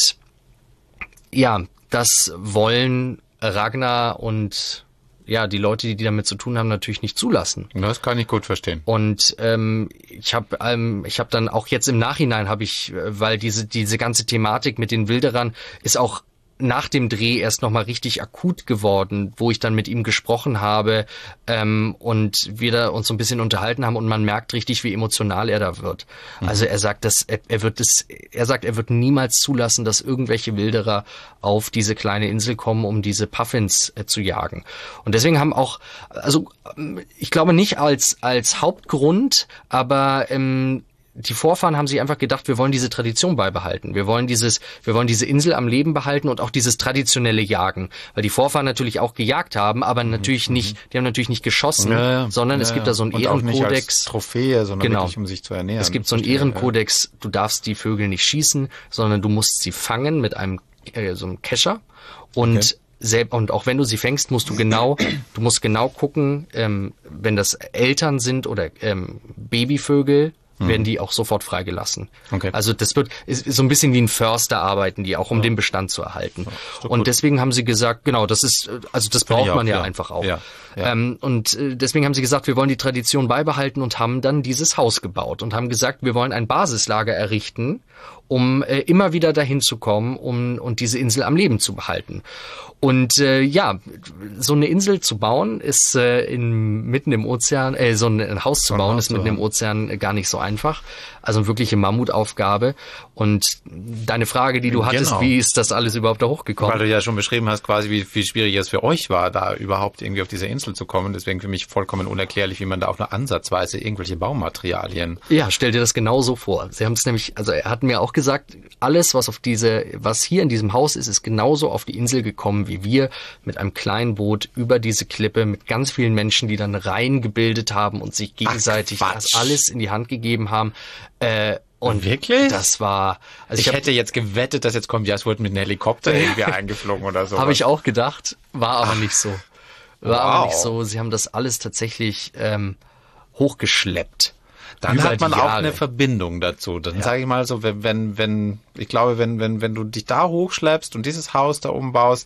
ja, das wollen Ragnar und ja, die Leute, die damit zu tun haben, natürlich nicht zulassen. Das kann ich gut verstehen. Und ähm, ich habe ähm, ich habe dann auch jetzt im Nachhinein habe ich, weil diese diese ganze Thematik mit den Wilderern ist auch nach dem Dreh erst nochmal richtig akut geworden, wo ich dann mit ihm gesprochen habe ähm, und wir da uns so ein bisschen unterhalten haben und man merkt richtig, wie emotional er da wird. Mhm. Also er sagt, dass er, er wird das, er sagt, er wird niemals zulassen, dass irgendwelche Wilderer auf diese kleine Insel kommen, um diese Puffins äh, zu jagen. Und deswegen haben auch, also ich glaube nicht als als Hauptgrund, aber ähm, die Vorfahren haben sich einfach gedacht, wir wollen diese Tradition beibehalten. Wir wollen dieses, wir wollen diese Insel am Leben behalten und auch dieses traditionelle Jagen. Weil die Vorfahren natürlich auch gejagt haben, aber natürlich mhm. nicht, die haben natürlich nicht geschossen, ja, ja. sondern ja, es gibt da so einen und Ehrenkodex. Auch nicht als Trophäe, sondern genau. wirklich, um sich zu ernähren. Es gibt so einen Ehrenkodex, du darfst die Vögel nicht schießen, sondern du musst sie fangen mit einem, äh, so einem Kescher und okay. Selb- und auch wenn du sie fängst, musst du genau, du musst genau gucken, ähm, wenn das Eltern sind oder ähm, Babyvögel, werden die auch sofort freigelassen. Okay. Also das wird ist, ist so ein bisschen wie ein Förster arbeiten, die auch um ja. den Bestand zu erhalten. Ja, und deswegen haben sie gesagt, genau, das ist also das braucht man auch, ja, ja einfach auch. Ja. Ja. Ähm, und äh, deswegen haben sie gesagt, wir wollen die Tradition beibehalten und haben dann dieses Haus gebaut und haben gesagt, wir wollen ein Basislager errichten, um äh, immer wieder dahin zu kommen, um und diese Insel am Leben zu behalten. Und äh, ja, so eine Insel zu bauen ist äh, in, mitten im Ozean, äh, so ein, ein Haus zu bauen ist mitten im Ozean äh, gar nicht so einfach. Also eine wirkliche Mammutaufgabe. Und deine Frage, die du hattest, genau. wie ist das alles überhaupt da hochgekommen? Weil du ja schon beschrieben hast, quasi wie, wie schwierig es für euch war, da überhaupt irgendwie auf diese Insel zu kommen. Deswegen für mich vollkommen unerklärlich, wie man da auch nur ansatzweise irgendwelche Baumaterialien... Ja, stell dir das genau so vor. Sie haben es nämlich, also er hat mir auch gesagt, alles, was auf diese, was hier in diesem Haus ist, ist genauso auf die Insel gekommen wie wir mit einem kleinen Boot über diese Klippe mit ganz vielen Menschen, die dann Reihen gebildet haben und sich gegenseitig Ach, das alles in die Hand gegeben haben. Äh, und wirklich? Das war... Also ich, ich hab, hätte jetzt gewettet, dass jetzt kommt, ja, es wurde mit einem Helikopter irgendwie eingeflogen oder so. Habe ich auch gedacht, war aber Ach, nicht so. War wow. aber nicht so. Sie haben das alles tatsächlich ähm, hochgeschleppt. Dann hat man auch eine Verbindung dazu. Dann ja. sage ich mal so, wenn, wenn, wenn, ich glaube, wenn, wenn, wenn du dich da hochschleppst und dieses Haus da umbaust,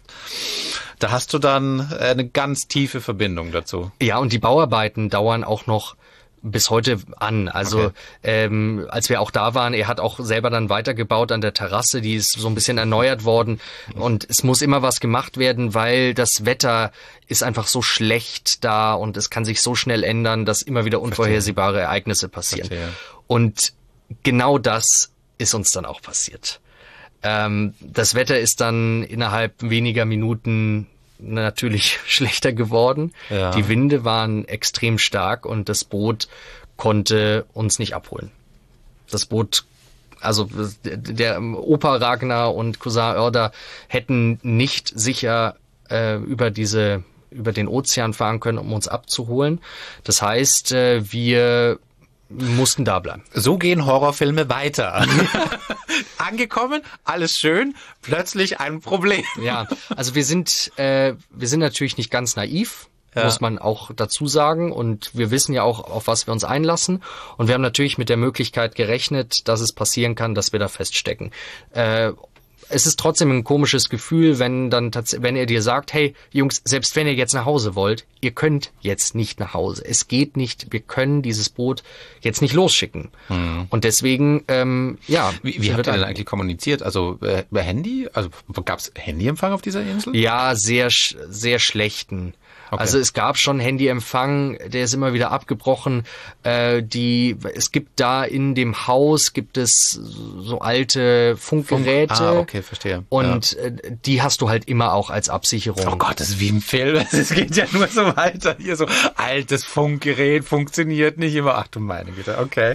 da hast du dann eine ganz tiefe Verbindung dazu. Ja, und die Bauarbeiten dauern auch noch bis heute an. Also okay. ähm, als wir auch da waren, er hat auch selber dann weitergebaut an der Terrasse, die ist so ein bisschen erneuert worden und es muss immer was gemacht werden, weil das Wetter ist einfach so schlecht da und es kann sich so schnell ändern, dass immer wieder unvorhersehbare Ereignisse passieren. Verstehe. Und genau das ist uns dann auch passiert. Ähm, das Wetter ist dann innerhalb weniger Minuten natürlich schlechter geworden. Ja. Die Winde waren extrem stark und das Boot konnte uns nicht abholen. Das Boot also der Opa Ragnar und Cousin Oerder hätten nicht sicher äh, über diese über den Ozean fahren können, um uns abzuholen. Das heißt, äh, wir mussten da bleiben. So gehen Horrorfilme weiter. Angekommen, alles schön, plötzlich ein Problem. Ja, also wir sind äh, wir sind natürlich nicht ganz naiv. Ja. Muss man auch dazu sagen. Und wir wissen ja auch, auf was wir uns einlassen. Und wir haben natürlich mit der Möglichkeit gerechnet, dass es passieren kann, dass wir da feststecken. Äh, es ist trotzdem ein komisches Gefühl, wenn dann tats- wenn er dir sagt, hey Jungs, selbst wenn ihr jetzt nach Hause wollt, ihr könnt jetzt nicht nach Hause. Es geht nicht, wir können dieses Boot jetzt nicht losschicken. Mhm. Und deswegen, ähm, ja. Wie, wie habt ihr denn eigentlich kommuniziert? Also äh, über Handy? Also gab es Handyempfang auf dieser Insel? Ja, sehr, sehr schlechten. Okay. Also es gab schon Handyempfang, der ist immer wieder abgebrochen. Äh, die, es gibt da in dem Haus gibt es so alte Funkgeräte. Funk. Ah, okay, verstehe. Und ja. äh, die hast du halt immer auch als Absicherung. Oh Gott, das ist wie im Film. Es geht ja nur so weiter. Hier so altes Funkgerät funktioniert nicht immer. Ach du meine Güte. Okay,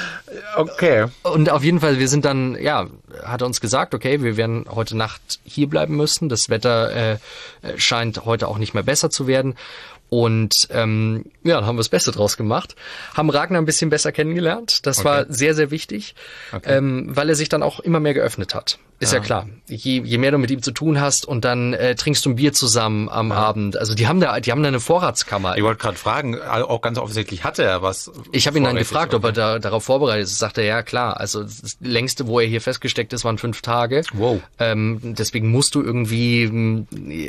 okay. Und auf jeden Fall, wir sind dann, ja, hat er uns gesagt, okay, wir werden heute Nacht hier bleiben müssen. Das Wetter äh, scheint heute auch nicht mehr besser zu werden. Und ähm, ja, dann haben wir das Beste draus gemacht. Haben Ragnar ein bisschen besser kennengelernt. Das okay. war sehr, sehr wichtig, okay. ähm, weil er sich dann auch immer mehr geöffnet hat. Ist ja, ja klar. Je, je mehr du mit ihm zu tun hast und dann äh, trinkst du ein Bier zusammen am ja. Abend. Also die haben da, die haben da eine Vorratskammer. Ich wollte gerade fragen, auch ganz offensichtlich hatte er was. Ich habe ihn dann gefragt, ob er da, darauf vorbereitet ist. Sagt er, ja klar. Also das längste, wo er hier festgesteckt ist, waren fünf Tage. Wow. Ähm, deswegen musst du irgendwie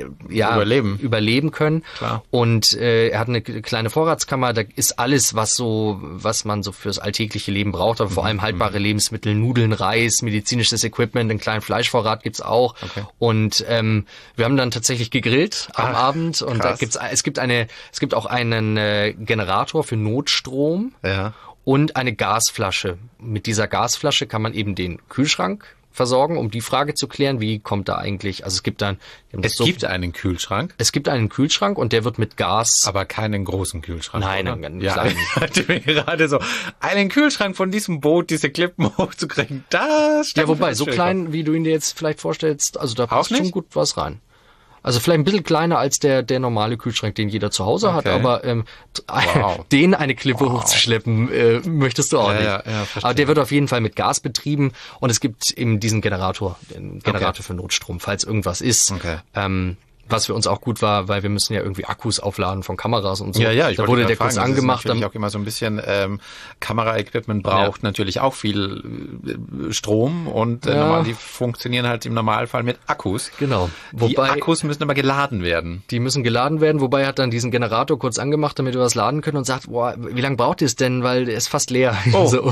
ja überleben, überleben können. Klar. Und äh, er hat eine kleine Vorratskammer. Da ist alles, was so, was man so fürs alltägliche Leben braucht. Aber mhm. vor allem haltbare mhm. Lebensmittel, Nudeln, Reis, medizinisches Equipment, einen kleinen Fleischvorrat gibt's auch. Okay. Und ähm, wir haben dann tatsächlich gegrillt am Ach, Abend und krass. da gibt's es gibt eine es gibt auch einen äh, Generator für Notstrom ja. und eine Gasflasche. Mit dieser Gasflasche kann man eben den Kühlschrank versorgen, um die Frage zu klären, wie kommt da eigentlich, also es gibt dann... Es so, gibt einen Kühlschrank? Es gibt einen Kühlschrank und der wird mit Gas... Aber keinen großen Kühlschrank, Nein, oder? einen ja, kleinen. Ich gerade so, einen Kühlschrank von diesem Boot, diese Klippen hochzukriegen, das... Ja, wobei, so klein, vor. wie du ihn dir jetzt vielleicht vorstellst, also da passt schon gut was rein. Also vielleicht ein bisschen kleiner als der der normale Kühlschrank, den jeder zu Hause okay. hat, aber ähm, wow. den eine Klippe wow. hochzuschleppen, äh, möchtest du auch ja, nicht. Ja, ja, aber der wird auf jeden Fall mit Gas betrieben und es gibt eben diesen Generator, den Generator okay. für Notstrom, falls irgendwas ist. Okay. Ähm, was für uns auch gut war, weil wir müssen ja irgendwie Akkus aufladen von Kameras und so. Ja, ja, ich da wurde der fragen, kurz angemacht. Das ist natürlich auch immer so ein bisschen ähm, Kameraequipment braucht ja. natürlich auch viel äh, Strom und äh, ja. normal, die funktionieren halt im Normalfall mit Akkus. Genau. Die wobei, Akkus müssen aber geladen werden. Die müssen geladen werden, wobei er hat dann diesen Generator kurz angemacht, damit wir was laden können und sagt, boah, wie lange braucht ihr es denn, weil der ist fast leer. Oh. So.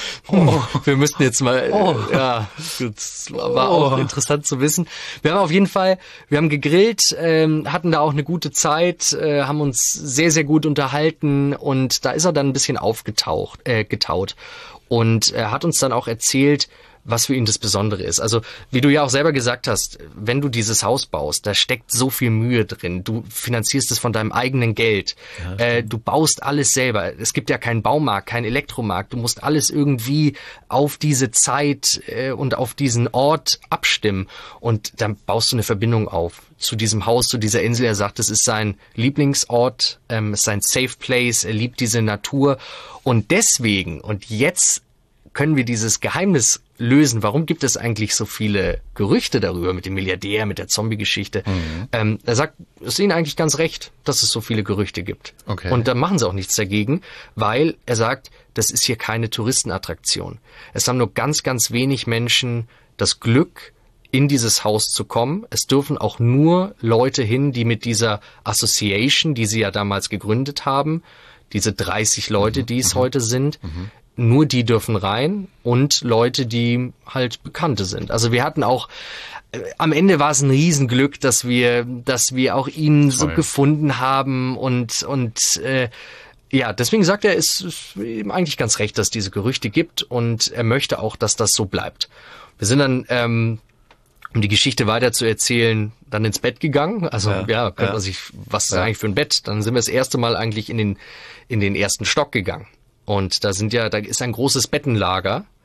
oh. Wir müssten jetzt mal, oh. ja, das war oh. auch interessant zu wissen. Wir haben auf jeden Fall, wir haben gegrillt, Ähm, hatten da auch eine gute Zeit, äh, haben uns sehr, sehr gut unterhalten und da ist er dann ein bisschen aufgetaucht, äh, getaut und er hat uns dann auch erzählt, was für ihn das Besondere ist. Also, wie du ja auch selber gesagt hast, wenn du dieses Haus baust, da steckt so viel Mühe drin. Du finanzierst es von deinem eigenen Geld. Ja, äh, du baust alles selber. Es gibt ja keinen Baumarkt, keinen Elektromarkt. Du musst alles irgendwie auf diese Zeit äh, und auf diesen Ort abstimmen. Und dann baust du eine Verbindung auf zu diesem Haus, zu dieser Insel. Er sagt, es ist sein Lieblingsort, ähm, es ist sein Safe Place. Er liebt diese Natur. Und deswegen, und jetzt können wir dieses Geheimnis lösen. Warum gibt es eigentlich so viele Gerüchte darüber mit dem Milliardär, mit der Zombie-Geschichte? Mhm. Ähm, er sagt, es ist ihnen eigentlich ganz recht, dass es so viele Gerüchte gibt. Okay. Und da machen sie auch nichts dagegen, weil er sagt, das ist hier keine Touristenattraktion. Es haben nur ganz, ganz wenig Menschen das Glück, in dieses Haus zu kommen. Es dürfen auch nur Leute hin, die mit dieser Association, die sie ja damals gegründet haben, diese dreißig Leute, die es mhm. heute sind, mhm. nur die dürfen rein und Leute, die halt Bekannte sind. Also wir hatten auch, äh, am Ende war es ein Riesenglück, dass wir, dass wir auch ihn so gefunden haben und, und, äh, ja, deswegen sagt er, es ist ihm eigentlich ganz recht, dass es diese Gerüchte gibt und er möchte auch, dass das so bleibt. Wir sind dann, ähm, um die Geschichte weiter zu erzählen, dann ins Bett gegangen. Also ja, ja könnte ja. man sich, was ist ja. eigentlich für ein Bett? Dann sind wir das erste Mal eigentlich in den, in den ersten Stock gegangen. Und da sind ja, da ist ein großes Bettenlager.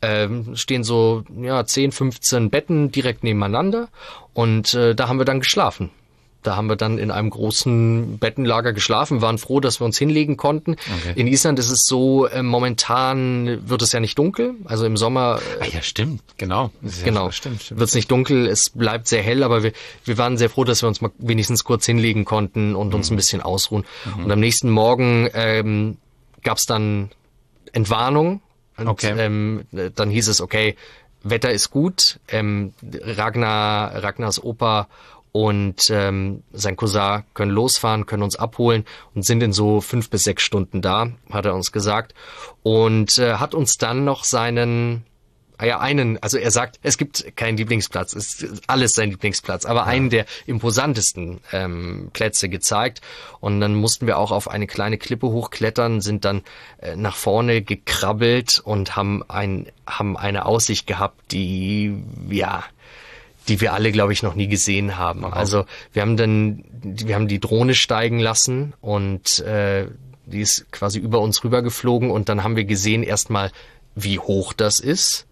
ähm, stehen so ja zehn, fünfzehn Betten direkt nebeneinander und äh, da haben wir dann geschlafen. Da haben wir dann in einem großen Bettenlager geschlafen, waren froh, dass wir uns hinlegen konnten. Okay. In Island ist es so, äh, momentan wird es ja nicht dunkel, also im Sommer... Äh, ah ja, stimmt, genau. Ja, genau, stimmt, stimmt. Wird es nicht dunkel, es bleibt sehr hell, aber wir, wir waren sehr froh, dass wir uns mal wenigstens kurz hinlegen konnten und mhm. uns ein bisschen ausruhen. Mhm. Und am nächsten Morgen ähm, gab es dann Entwarnung. Und, okay. ähm, dann hieß es, okay, Wetter ist gut, ähm, Ragnar, Ragnars Opa und ähm, sein Cousin können losfahren, können uns abholen und sind in so fünf bis sechs Stunden da, hat er uns gesagt. Und äh, hat uns dann noch seinen, ja einen, also er sagt, es gibt keinen Lieblingsplatz, es ist alles sein Lieblingsplatz, aber ja. einen der imposantesten ähm, Plätze gezeigt. Und dann mussten wir auch auf eine kleine Klippe hochklettern, sind dann äh, nach vorne gekrabbelt und haben ein, haben eine Aussicht gehabt, die, ja... die wir alle, glaube ich, noch nie gesehen haben. Aha. Also wir haben dann, wir haben die Drohne steigen lassen und äh, die ist quasi über uns rübergeflogen und dann haben wir gesehen erstmal, wie hoch das ist.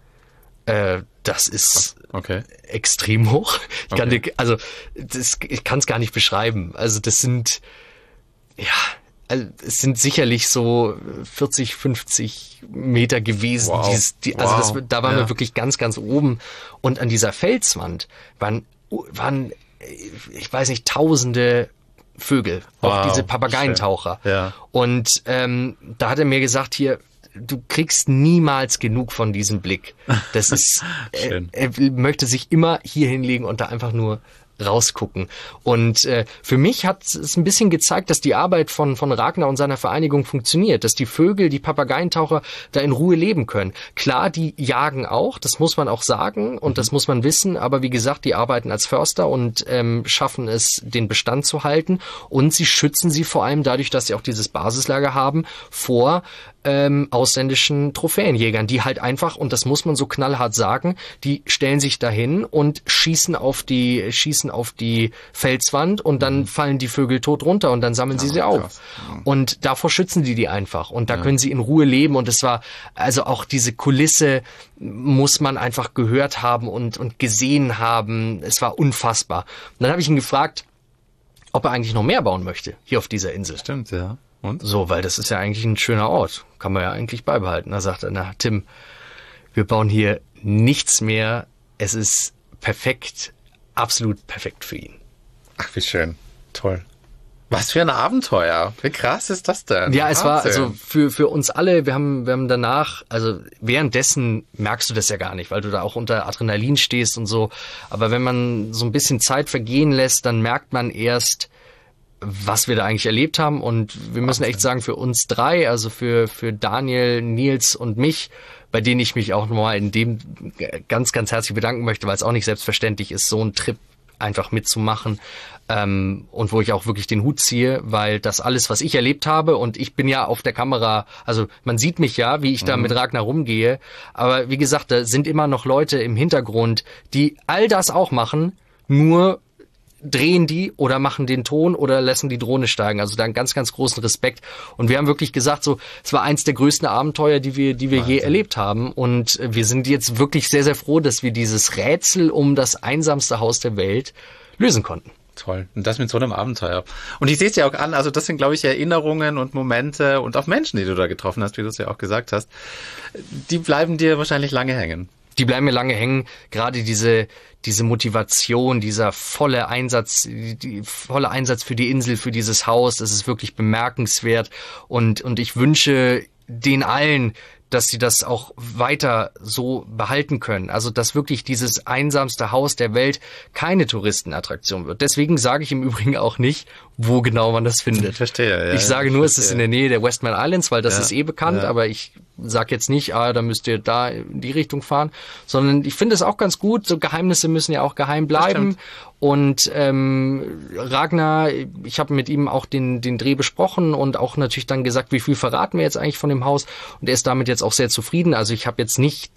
Äh, das ist okay. extrem hoch. Ich kann okay. dir, also das, ich kann es gar nicht beschreiben. Also das sind, ja, also es sind sicherlich so vierzig, fünfzig Meter gewesen. Wow. Dieses, die, also wow. das, da waren ja. wir wirklich ganz, ganz oben. Und an dieser Felswand waren, waren ich weiß nicht, tausende Vögel, wow. auch diese Papageientaucher. Ja. Und ähm, da hat er mir gesagt, hier, du kriegst niemals genug von diesem Blick. Das ist, er, er möchte sich immer hier hinlegen und da einfach nur rausgucken. Und äh, für mich hat es ein bisschen gezeigt, dass die Arbeit von von Ragnar und seiner Vereinigung funktioniert, dass die Vögel, die Papageientaucher da in Ruhe leben können. Klar, die jagen auch, das muss man auch sagen und mhm. das muss man wissen, aber wie gesagt, die arbeiten als Förster und ähm, schaffen es, den Bestand zu halten und sie schützen sie vor allem dadurch, dass sie auch dieses Basislager haben, vor ähm, ausländischen Trophäenjägern, die halt einfach, und das muss man so knallhart sagen, die stellen sich dahin und schießen auf die schießen auf die Felswand und dann mhm. fallen die Vögel tot runter und dann sammeln sie ja, sie auf. Mhm. Und davor schützen die die einfach und da ja. können sie in Ruhe leben und es war, also auch diese Kulisse muss man einfach gehört haben und und gesehen haben. Es war unfassbar. Und dann habe ich ihn gefragt, ob er eigentlich noch mehr bauen möchte hier auf dieser Insel. Stimmt, ja. Und? So, weil das ist ja eigentlich ein schöner Ort. Kann man ja eigentlich beibehalten. Da sagt er, na Tim, wir bauen hier nichts mehr. Es ist perfekt, absolut perfekt für ihn. Ach, wie schön. Toll. Was für ein Abenteuer. Wie krass ist das denn? Ja, es Wahnsinn. War also für für uns alle, wir haben wir haben danach, also währenddessen merkst du das ja gar nicht, weil du da auch unter Adrenalin stehst und so. Aber wenn man so ein bisschen Zeit vergehen lässt, dann merkt man erst, was wir da eigentlich erlebt haben. Und wir müssen echt sagen, für uns drei, also für für Daniel, Nils und mich, bei denen ich mich auch nochmal in dem ganz, ganz herzlich bedanken möchte, weil es auch nicht selbstverständlich ist, so einen Trip einfach mitzumachen. Ähm, und wo ich auch wirklich den Hut ziehe, weil das alles, was ich erlebt habe, und ich bin ja auf der Kamera, also man sieht mich ja, wie ich da mhm. mit Ragnar rumgehe, aber wie gesagt, da sind immer noch Leute im Hintergrund, die all das auch machen, nur drehen die oder machen den Ton oder lassen die Drohne steigen. Also da einen ganz, ganz großen Respekt. Und wir haben wirklich gesagt, so, es war eins der größten Abenteuer, die wir, die wir Wahnsinn. je erlebt haben. Und wir sind jetzt wirklich sehr, sehr froh, dass wir dieses Rätsel um das einsamste Haus der Welt lösen konnten. Toll. Und das mit so einem Abenteuer. Und ich sehe es ja auch an, also das sind, glaube ich, Erinnerungen und Momente und auch Menschen, die du da getroffen hast, wie du es ja auch gesagt hast. Die bleiben dir wahrscheinlich lange hängen. Die bleiben mir lange hängen. Gerade diese, diese Motivation, dieser volle Einsatz, die volle Einsatz für die Insel, für dieses Haus, das ist wirklich bemerkenswert. Und, und ich wünsche den allen, dass sie das auch weiter so behalten können. Also, dass wirklich dieses einsamste Haus der Welt keine Touristenattraktion wird. Deswegen sage ich im Übrigen auch nicht, wo genau man das findet. Ich verstehe, ja. Ich sage ich nur, verstehe. Es ist in der Nähe der Westman Islands, weil das ja, ist eh bekannt, ja. aber ich sage jetzt nicht, ah, da müsst ihr da in die Richtung fahren, sondern ich finde es auch ganz gut, so Geheimnisse müssen ja auch geheim bleiben. Und ähm, Ragnar, ich habe mit ihm auch den den Dreh besprochen und auch natürlich dann gesagt, wie viel verraten wir jetzt eigentlich von dem Haus. Und er ist damit jetzt auch sehr zufrieden. Also ich habe jetzt nicht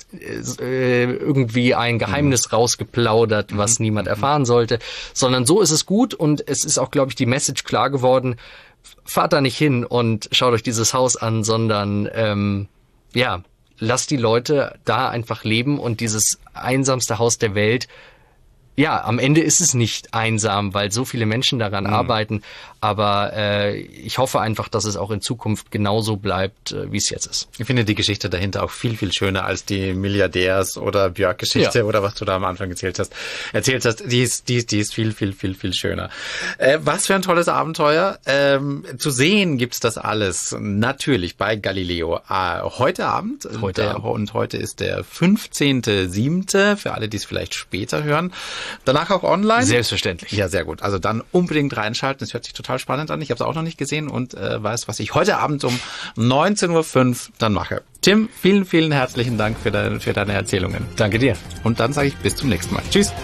äh, irgendwie ein Geheimnis mhm. rausgeplaudert, was mhm. niemand erfahren sollte, sondern so ist es gut. Und es ist auch, glaube ich, die Message klar geworden, fahrt da nicht hin und schaut euch dieses Haus an, sondern ähm, ja, lass die Leute da einfach leben und dieses einsamste Haus der Welt, ja, am Ende ist es nicht einsam, weil so viele Menschen daran mhm. arbeiten. Aber äh, ich hoffe einfach, dass es auch in Zukunft genauso bleibt, äh, wie es jetzt ist. Ich finde die Geschichte dahinter auch viel, viel schöner als die Milliardärs- oder Björk-Geschichte ja. oder was du da am Anfang erzählt hast. Erzählt hast, die ist, die, die ist viel, viel, viel, viel schöner. Äh, was für ein tolles Abenteuer. Ähm, zu sehen gibt's das alles natürlich bei Galileo. Äh, heute Abend. Heute der, Abend. Und heute ist der fünfzehnte siebte für alle, die es vielleicht später hören. Danach auch online? Selbstverständlich. Ja, sehr gut. Also dann unbedingt reinschalten. Es hört sich total spannend an. Ich habe es auch noch nicht gesehen und äh, weiß, was ich heute Abend um neunzehn Uhr fünf dann mache. Tim, vielen, vielen herzlichen Dank für, de, für deine Erzählungen. Danke dir. Und dann sage ich bis zum nächsten Mal. Tschüss.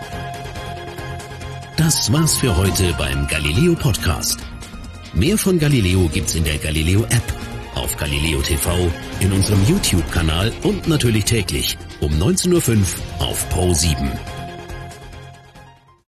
Das war's für heute beim Galileo Podcast. Mehr von Galileo gibt's in der Galileo App, auf Galileo T V, in unserem YouTube-Kanal und natürlich täglich um neunzehn Uhr fünf auf Pro sieben.